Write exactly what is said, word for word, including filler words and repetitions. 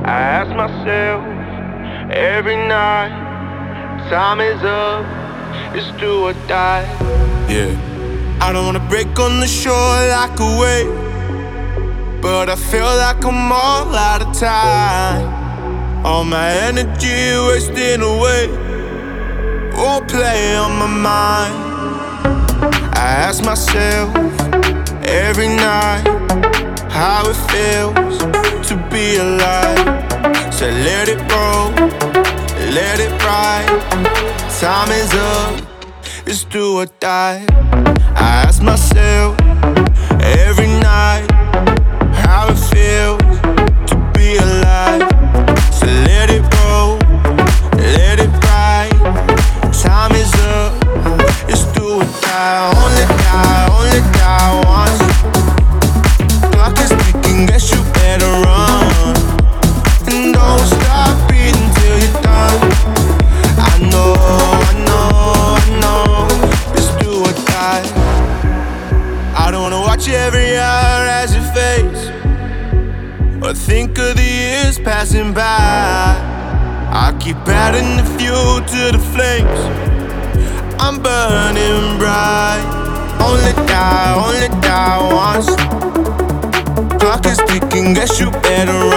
I ask myself every night, time is up, it's do or die. Yeah. I don't wanna break on the shore like a wave, but I feel like I'm all out of time. All my energy wasting away, won't play on my mind. I ask myself every night how it feels to be alive. So let it roll, let it ride. Time is up, it's do or die. I ask myself every night how it feels to be alive. So let it roll, let it ride. Time is up, it's do or die. Only die, only die once. Clock is ticking, guess you better run. And don't stop breathing till you're done. I know, I know, I know, it's do or die. I don't wanna watch every hour as it fades, or think of the years passing by. I keep adding the fuel to the flames, I'm burning bright. Only die, only die once. Clock is ticking, guess you better